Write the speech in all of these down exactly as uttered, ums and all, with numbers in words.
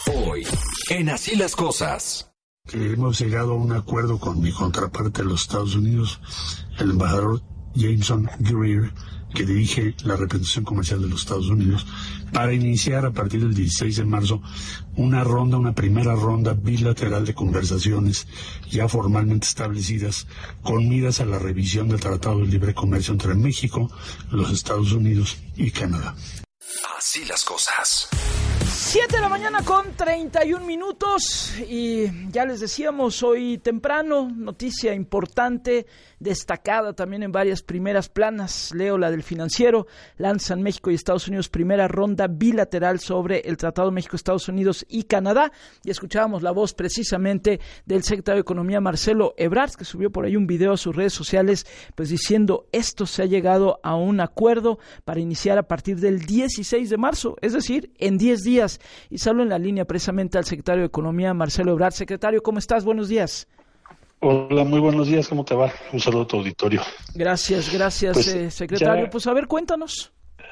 Hoy, en Así las Cosas. Que hemos llegado a un acuerdo con mi contraparte de los Estados Unidos, el embajador Jameson Greer, que dirige la representación comercial de los Estados Unidos, para iniciar a partir del dieciséis de marzo una ronda, una primera ronda bilateral de conversaciones ya formalmente establecidas con miras a la revisión del Tratado de Libre Comercio entre México, los Estados Unidos y Canadá. Así las cosas. siete de la mañana con treinta y un minutos y ya les decíamos hoy temprano, noticia importante, destacada también en varias primeras planas. Leo la del Financiero: lanzan México y Estados Unidos primera ronda bilateral sobre el Tratado México, Estados Unidos y Canadá. Y escuchábamos la voz precisamente del secretario de Economía, Marcelo Ebrard, que subió por ahí un video a sus redes sociales, pues diciendo: esto se ha llegado a un acuerdo para iniciar a partir del dieciséis de marzo, es decir, en diez días. Y salgo en la línea precisamente al secretario de Economía, Marcelo Ebrard. Secretario, ¿cómo estás? Buenos días. Hola, muy buenos días, ¿cómo te va? Un saludo a tu auditorio. Gracias, gracias, pues, eh, secretario. Ya... Pues a ver, cuéntanos.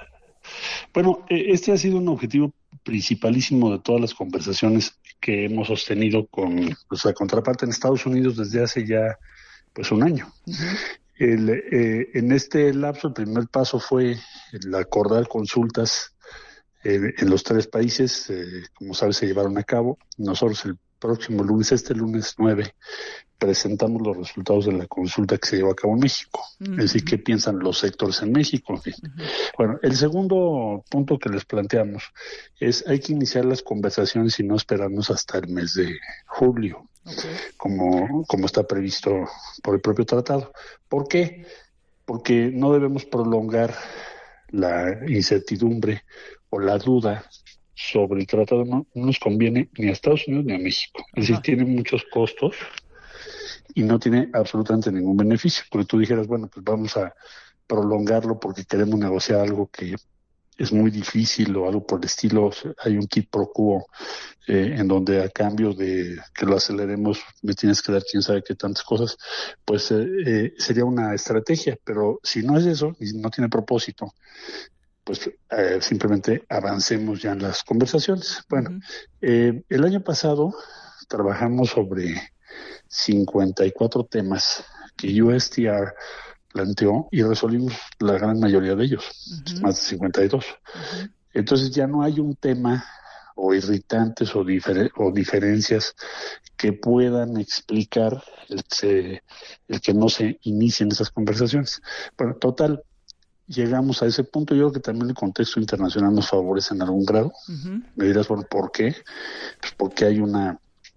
Bueno, este ha sido un objetivo principalísimo de todas las conversaciones que hemos sostenido con nuestra contraparte en Estados Unidos desde hace ya pues un año. Uh-huh. El, eh, en este lapso, el primer paso fue el acordar consultas eh, en los tres países. Eh, como sabes, se llevaron a cabo. Nosotros el próximo lunes, este lunes nueve, presentamos los resultados de la consulta que se llevó a cabo en México. Uh-huh. Es decir, qué piensan los sectores en México. En fin. Uh-huh. Bueno, el segundo punto que les planteamos es hay que iniciar las conversaciones y no esperarnos hasta el mes de julio, okay, como, como está previsto por el propio tratado. ¿Por qué? Porque no debemos prolongar la incertidumbre o la duda sobre el tratado. No, no nos conviene ni a Estados Unidos ni a México. Es decir, tiene muchos costos y no tiene absolutamente ningún beneficio. Porque tú dijeras, bueno, pues vamos a prolongarlo porque queremos negociar algo que es muy difícil o algo por el estilo. Hay un quid pro quo eh, en donde a cambio de que lo aceleremos me tienes que dar quién sabe qué tantas cosas, pues eh, eh, sería una estrategia. Pero si no es eso y no tiene propósito, pues eh, simplemente avancemos ya en las conversaciones. Bueno, uh-huh. eh, el año pasado trabajamos sobre cincuenta y cuatro temas que U S T R planteó y resolvimos la gran mayoría de ellos, uh-huh. más de cincuenta y dos. Uh-huh. Entonces ya no hay un tema o irritantes o, difer- o diferencias que puedan explicar el que, se, el que no se inicien esas conversaciones. Bueno, total, llegamos a ese punto. Yo creo que también el contexto internacional nos favorece en algún grado. Uh-huh. Me dirás, bueno, ¿por qué? Pues porque hay una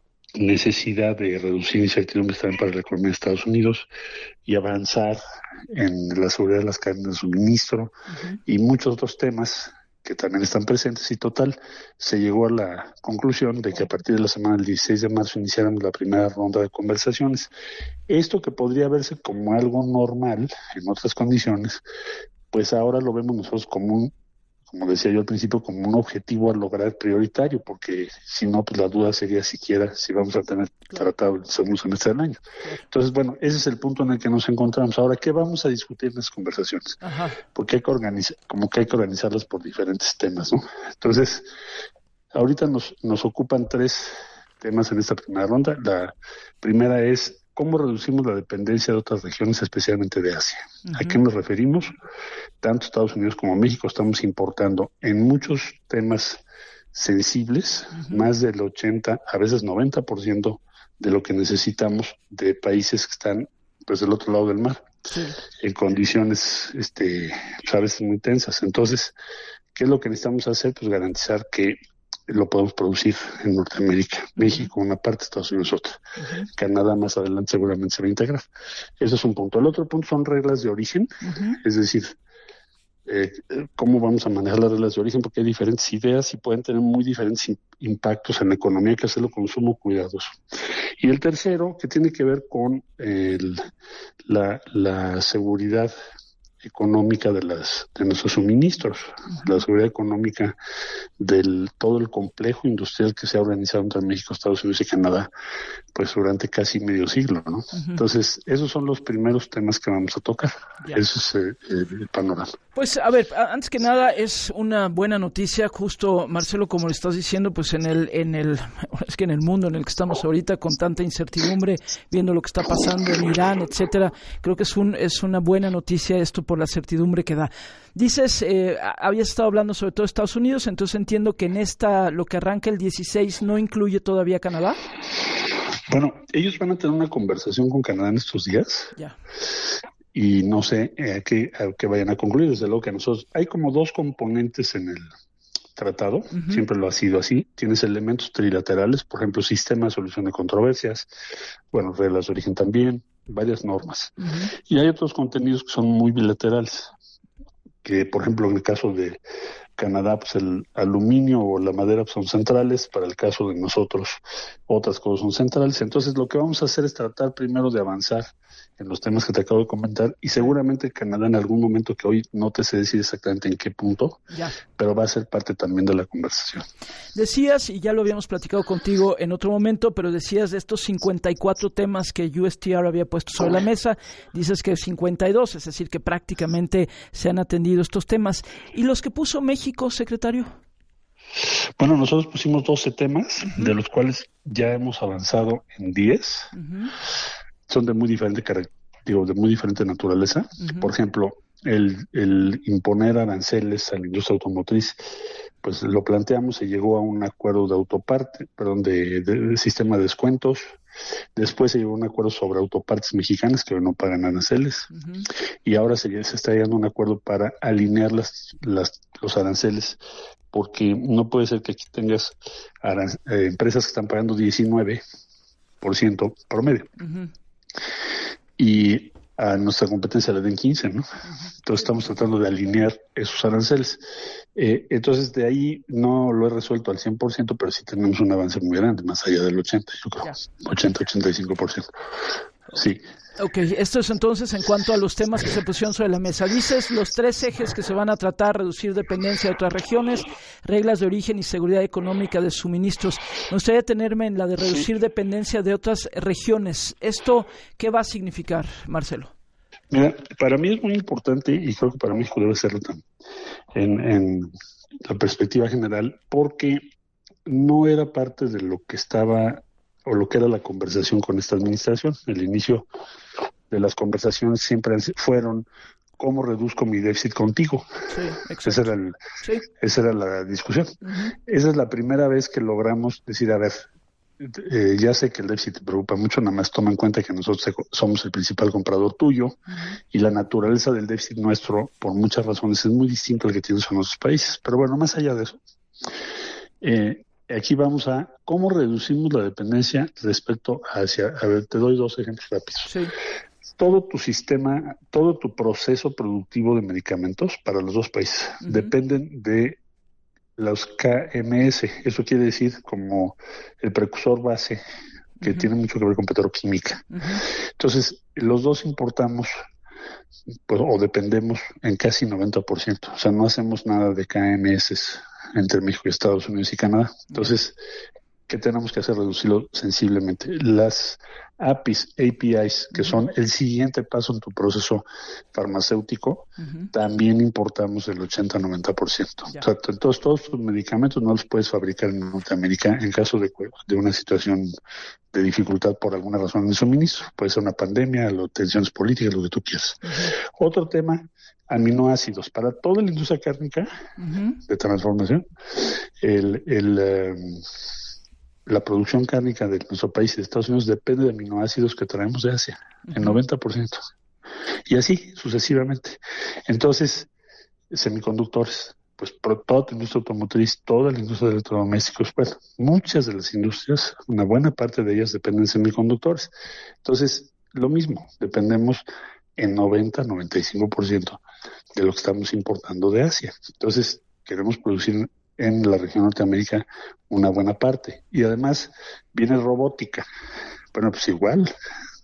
necesidad de reducir incertidumbres también para la economía de Estados Unidos y avanzar en la seguridad de las cadenas de suministro, uh-huh, y muchos otros temas que también están presentes. Y total, se llegó a la conclusión de que a partir de la semana del dieciséis de marzo iniciáramos la primera ronda de conversaciones. Esto que podría verse como algo normal en otras condiciones, pues ahora lo vemos nosotros como un, como decía yo al principio, como un objetivo a lograr prioritario, porque si no, pues la duda sería siquiera si vamos a tener tratado el segundo semestre del año. Entonces, bueno, ese es el punto en el que nos encontramos. Ahora, ¿qué vamos a discutir en las conversaciones? Ajá. Porque hay que organizar, como que hay que organizarlas por diferentes temas, ¿no? Entonces, ahorita nos, nos ocupan tres temas en esta primera ronda. La primera es cómo reducimos la dependencia de otras regiones, especialmente de Asia. Uh-huh. ¿A qué nos referimos? Tanto Estados Unidos como México estamos importando en muchos temas sensibles, uh-huh, más del ochenta, a veces noventa por ciento de lo que necesitamos de países que están pues del otro lado del mar, sí, en condiciones este, a veces muy tensas. Entonces, ¿qué es lo que necesitamos hacer? Pues garantizar que lo podemos producir en Norteamérica, uh-huh, México una parte, Estados Unidos otra, uh-huh, Canadá más adelante seguramente se va a integrar. Eso es un punto. El otro punto son reglas de origen, uh-huh, es decir, eh, cómo vamos a manejar las reglas de origen, porque hay diferentes ideas y pueden tener muy diferentes in- impactos en la economía, hay que hacerlo con sumo cuidadoso. Y el tercero, que tiene que ver con el, la, la seguridad económica de las de nuestros suministros, uh-huh. la seguridad económica del todo el complejo industrial que se ha organizado entre México, Estados Unidos y Canadá, pues durante casi medio siglo, ¿no? Uh-huh. Entonces, esos son los primeros temas que vamos a tocar. Ya. Ese es eh, el panorama. Pues, a ver, antes que nada, es una buena noticia, justo, Marcelo, como le estás diciendo, pues en el, en el, es que en el mundo en el que estamos ahorita, con tanta incertidumbre, viendo lo que está pasando en Irán, etcétera, creo que es un, es una buena noticia esto por la certidumbre que da. Dices, eh, habías estado hablando sobre todo de Estados Unidos, entonces entiendo que en esta, lo que arranca el dieciséis, ¿no incluye todavía Canadá? Bueno, ellos van a tener una conversación con Canadá en estos días. Ya. Y no sé a qué, a qué vayan a concluir. Desde luego que nosotros, hay como dos componentes en el tratado, uh-huh. siempre lo ha sido así. Tienes elementos trilaterales, por ejemplo, sistema de solución de controversias, bueno, reglas de origen también, varias normas. Uh-huh. Y hay otros contenidos que son muy bilaterales, que por ejemplo en el caso de Canadá, pues el aluminio o la madera pues, son centrales, para el caso de nosotros otras cosas son centrales. Entonces lo que vamos a hacer es tratar primero de avanzar en los temas que te acabo de comentar, y seguramente Canadá en algún momento, que hoy no te sé decir exactamente en qué punto, ya. pero va a ser parte también de la conversación. Decías, y ya lo habíamos platicado contigo en otro momento, pero decías de estos cincuenta y cuatro temas que U S T R había puesto sobre la mesa, dices que cincuenta y dos, es decir, que prácticamente se han atendido estos temas. ¿Y los que puso México, secretario? Bueno, nosotros pusimos doce temas, uh-huh. de los cuales ya hemos avanzado en diez. Uh-huh. Son de muy diferente digo, de muy diferente naturaleza. Uh-huh. Por ejemplo, el, el imponer aranceles a la industria automotriz, pues lo planteamos, se llegó a un acuerdo de autoparte, perdón, de, de, de sistema de descuentos. Después se llegó a un acuerdo sobre autopartes mexicanas que no pagan aranceles. Uh-huh. Y ahora se, se está llegando a un acuerdo para alinear las, las, los aranceles, porque no puede ser que aquí tengas aran, eh, empresas que están pagando diecinueve por ciento promedio. Uh-huh. Y a nuestra competencia le den quince, ¿no? Uh-huh. Entonces estamos tratando de alinear esos aranceles. Eh, entonces de ahí no lo he resuelto al cien por ciento, pero sí tenemos un avance muy grande, más allá del ochenta, yo creo, yeah. ochenta, ochenta y cinco por ciento. Sí. Ok, esto es entonces en cuanto a los temas que se pusieron sobre la mesa. Dices los tres ejes que se van a tratar: reducir dependencia de otras regiones, reglas de origen y seguridad económica de suministros. Me gustaría detenerme en la de reducir dependencia de otras regiones. ¿Esto qué va a significar, Marcelo? Mira, para mí es muy importante, y creo que para México debe serlo también, en, en la perspectiva general, porque no era parte de lo que estaba o lo que era la conversación con esta administración. El inicio de las conversaciones siempre fueron: ¿cómo reduzco mi déficit contigo? Sí, exacto. Esa era, el, sí. esa era la discusión. Uh-huh. Esa es la primera vez que logramos decir, a ver, eh, ya sé que el déficit te preocupa mucho, nada más toma en cuenta que nosotros somos el principal comprador tuyo, uh-huh. y la naturaleza del déficit nuestro, por muchas razones, es muy distinta al que tienes en otros países. Pero bueno, más allá de eso, eh, aquí vamos a cómo reducimos la dependencia respecto hacia, a ver, te doy dos ejemplos rápidos. Sí. Todo tu sistema, todo tu proceso productivo de medicamentos para los dos países uh-huh. dependen de los K M S. Eso quiere decir como el precursor base, que uh-huh. tiene mucho que ver con petroquímica. Uh-huh. Entonces, los dos importamos pues, o dependemos en casi noventa por ciento. O sea, no hacemos nada de K M S entre México y Estados Unidos y Canadá. Entonces, ¿qué tenemos que hacer? Reducirlo sensiblemente. Las A P Is, A P Is, que uh-huh. son el siguiente paso en tu proceso farmacéutico, uh-huh. también importamos el ochenta a noventa por ciento. Yeah. O sea, entonces, todos tus medicamentos no los puedes fabricar en Norteamérica en caso de, de una situación de dificultad por alguna razón de suministro. Puede ser una pandemia, o tensiones políticas, lo que tú quieras. Uh-huh. Otro tema: aminoácidos. Para toda la industria cárnica uh-huh. de transformación, el... el um, la producción cárnica de nuestro país y de Estados Unidos depende de aminoácidos que traemos de Asia, uh-huh. el noventa por ciento. Y así sucesivamente. Entonces, semiconductores, pues toda la industria automotriz, toda la industria de electrodomésticos, bueno, muchas de las industrias, una buena parte de ellas dependen de semiconductores. Entonces, lo mismo, dependemos en noventa, noventa y cinco por ciento de lo que estamos importando de Asia. Entonces, queremos producir en la región Norteamérica una buena parte. Y además viene robótica. Bueno, pues igual,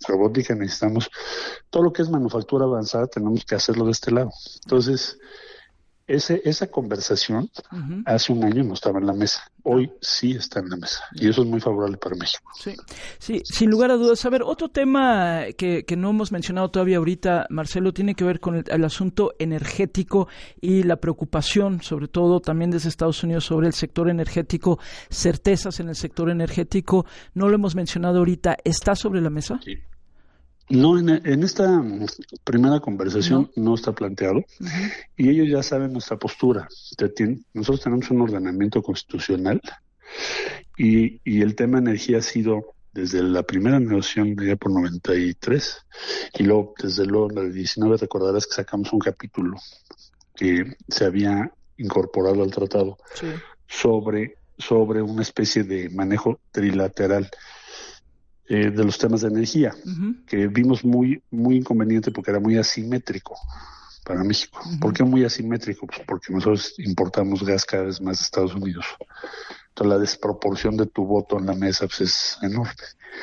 robótica, necesitamos todo lo que es manufactura avanzada, tenemos que hacerlo de este lado. Entonces, ese, esa conversación uh-huh. hace un año no estaba en la mesa, hoy sí está en la mesa, y eso es muy favorable para México. Sí, sí, sin lugar a dudas. A ver, otro tema que, que no hemos mencionado todavía ahorita, Marcelo, tiene que ver con el, el asunto energético y la preocupación, sobre todo también desde Estados Unidos, sobre el sector energético, certezas en el sector energético. No lo hemos mencionado ahorita, ¿está sobre la mesa? Sí. No, en, en esta primera conversación no, no está planteado, uh-huh. y ellos ya saben nuestra postura. Nosotros tenemos un ordenamiento constitucional y, y el tema energía ha sido desde la primera negociación ya por noventa y tres, y luego desde luego en la diecinueve recordarás que sacamos un capítulo que se había incorporado al tratado sí. sobre, sobre una especie de manejo trilateral Eh, de los temas de energía, uh-huh. que vimos muy muy inconveniente porque era muy asimétrico para México. Uh-huh. ¿Por qué muy asimétrico? Pues porque nosotros importamos gas cada vez más de Estados Unidos. Entonces la desproporción de tu voto en la mesa pues, es enorme.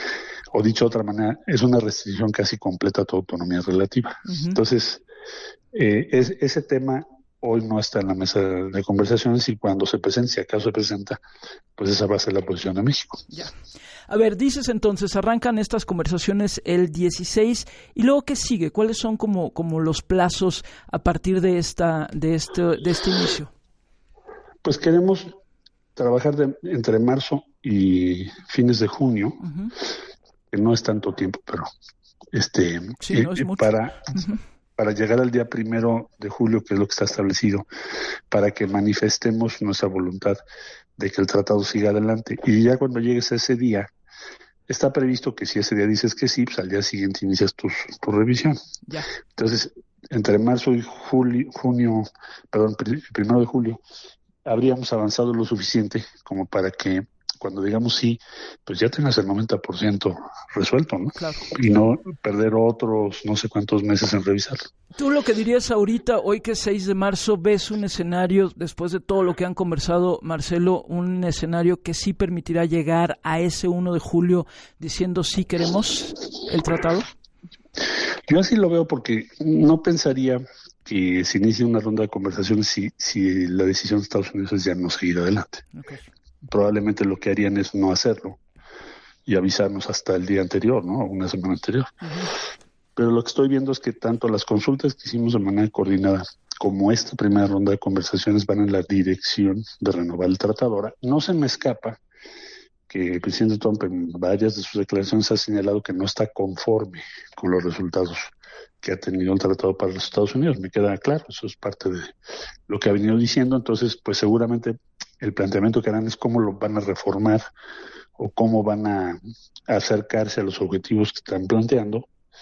O dicho de otra manera, es una restricción casi completa a tu autonomía relativa. Uh-huh. Entonces, eh, es, ese tema hoy no está en la mesa de conversaciones, y cuando se presente, si acaso se presenta, pues esa va a ser la posición de México. Ya. A ver, dices entonces, arrancan estas conversaciones el dieciséis, y luego ¿qué sigue? ¿Cuáles son como, como los plazos a partir de esta de este de este inicio? Pues queremos trabajar de, entre marzo y fines de junio, uh-huh. que no es tanto tiempo, pero este sí, no es eh, mucho. para uh-huh. para llegar al día primero de julio, que es lo que está establecido, para que manifestemos nuestra voluntad de que el tratado siga adelante. Y ya cuando llegues a ese día, está previsto que si ese día dices que sí, pues al día siguiente inicias tu, tu revisión. Ya. Entonces, entre marzo y julio, junio, perdón, primero de julio, habríamos avanzado lo suficiente como para que cuando digamos sí, pues ya tengas el noventa por ciento resuelto, ¿no? Claro. Y no perder otros no sé cuántos meses en revisarlo. Tú lo que dirías ahorita, hoy que es seis de marzo, ves un escenario, después de todo lo que han conversado, Marcelo, un escenario que sí permitirá llegar a ese uno de julio diciendo sí queremos el tratado. Yo así lo veo, porque no pensaría que se inicie una ronda de conversaciones si, si la decisión de Estados Unidos es ya no seguir adelante. Okay. Probablemente lo que harían es no hacerlo y avisarnos hasta el día anterior, ¿no? Una semana anterior. Uh-huh. Pero lo que estoy viendo es que tanto las consultas que hicimos de manera coordinada como esta primera ronda de conversaciones van en la dirección de renovar el tratado. Ahora, no se me escapa que el presidente Trump en varias de sus declaraciones ha señalado que no está conforme con los resultados que ha tenido el tratado para los Estados Unidos. Me queda claro, eso es parte de lo que ha venido diciendo. Entonces, pues seguramente el planteamiento que harán es cómo lo van a reformar o cómo van a acercarse a los objetivos que están planteando,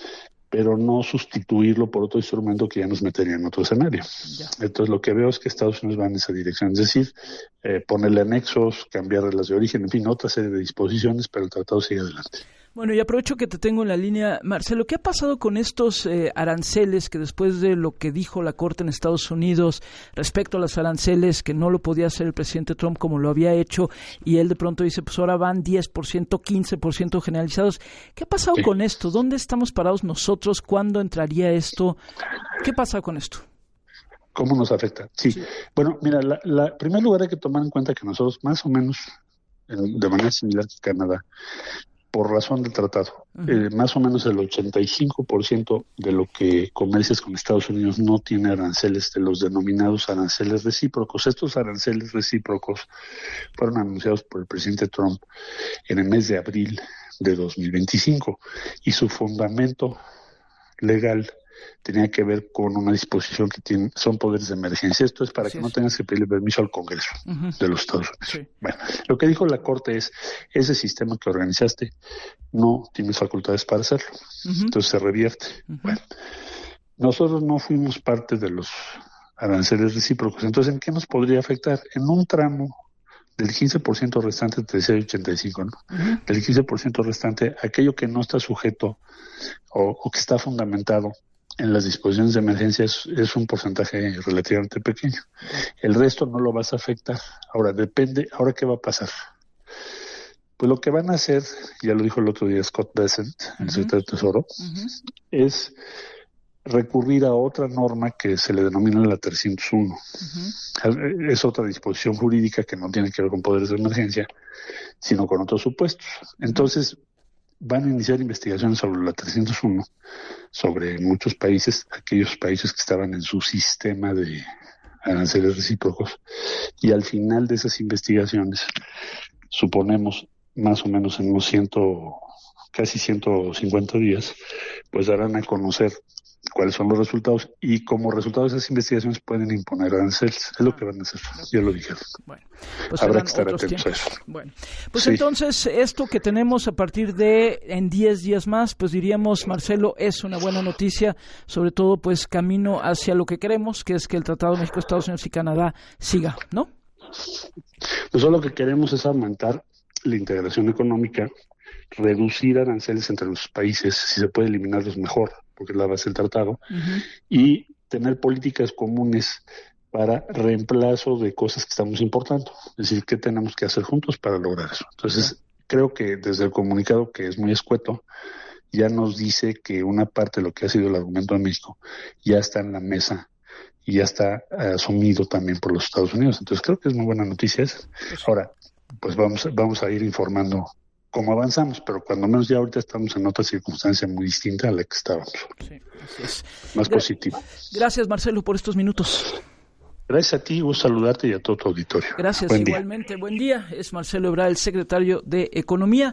pero no sustituirlo por otro instrumento que ya nos metería en otro escenario. Ya. Entonces lo que veo es que Estados Unidos va en esa dirección, es decir, eh, ponerle anexos, cambiar reglas de origen, en fin, otra serie de disposiciones, pero el tratado sigue adelante. Bueno, y aprovecho que te tengo en la línea, Marcelo, ¿qué ha pasado con estos eh, aranceles que después de lo que dijo la Corte en Estados Unidos respecto a los aranceles, que no lo podía hacer el presidente Trump como lo había hecho, y él de pronto dice, pues ahora van diez por ciento, quince por ciento generalizados? ¿Qué ha pasado sí. con esto? ¿Dónde estamos parados nosotros? ¿Cuándo entraría esto? ¿Qué pasa con esto? ¿Cómo nos afecta? Sí. sí. Bueno, mira, la, la, en primer lugar hay que tomar en cuenta que nosotros más o menos, en, de manera similar que Canadá, por razón del tratado, uh-huh. eh, más o menos el ochenta y cinco por ciento de lo que comercias con Estados Unidos no tiene aranceles, de los denominados aranceles recíprocos. Estos aranceles recíprocos fueron anunciados por el presidente Trump en el mes de abril de dos mil veinticinco, y su fundamento legal tenía que ver con una disposición que tiene, son poderes de emergencia. Esto es para Así que es. no tengas que pedirle permiso al Congreso uh-huh. de los Estados Unidos. Sí. Bueno, lo que dijo la Corte es, ese sistema que organizaste no tienes facultades para hacerlo. Uh-huh. Entonces se revierte. Uh-huh. Bueno, nosotros no fuimos parte de los aranceles recíprocos. Entonces, ¿en qué nos podría afectar? En un tramo del quince por ciento restante, te decía ochenta y cinco, ¿no? Uh-huh. Del quince por ciento restante, aquello que no está sujeto o, o que está fundamentado en las disposiciones de emergencia es, es un porcentaje relativamente pequeño. El resto no lo vas a afectar. Ahora, depende, ¿ahora qué va a pasar? Pues lo que van a hacer, ya lo dijo el otro día Scott Bessent, el uh-huh. secretario de Tesoro, uh-huh. es recurrir a otra norma que se le denomina la trescientos uno. Uh-huh. Es otra disposición jurídica que no tiene que ver con poderes de emergencia, sino con otros supuestos. Entonces, van a iniciar investigaciones sobre la trescientos uno, sobre muchos países, aquellos países que estaban en su sistema de aranceles recíprocos, y al final de esas investigaciones, suponemos más o menos en unos ciento, casi ciento cincuenta días, pues darán a conocer cuáles son los resultados y como resultado de esas investigaciones pueden imponer aranceles. Es lo que van a hacer, ya lo dijeron. Bueno, pues habrá que estar atentos a eso. Bueno, pues sí. Entonces esto que tenemos a partir de en diez días más, pues diríamos, Marcelo, es una buena noticia, sobre todo pues camino hacia lo que queremos, que es que el Tratado de México, Estados Unidos y Canadá siga, ¿no? Nosotros lo que queremos es aumentar la integración económica, reducir aranceles entre los países, si se puede eliminarlos mejor, porque es la base del tratado, uh-huh. y tener políticas comunes para reemplazo de cosas que estamos importando. Es decir, ¿qué tenemos que hacer juntos para lograr eso? Entonces, uh-huh. creo que desde el comunicado, que es muy escueto, ya nos dice que una parte de lo que ha sido el argumento de México ya está en la mesa y ya está asumido también por los Estados Unidos. Entonces, creo que es muy buena noticia esa. Ahora, pues vamos, vamos a ir informando cómo avanzamos, pero cuando menos ya ahorita estamos en otra circunstancia muy distinta a la que estábamos. Sí, así es. Más Gra- positiva. Gracias, Marcelo, por estos minutos. Gracias a ti, gusto saludarte y a todo tu auditorio. Gracias, buen igualmente. Día. Buen día. Es Marcelo Ebrard, el secretario de Economía.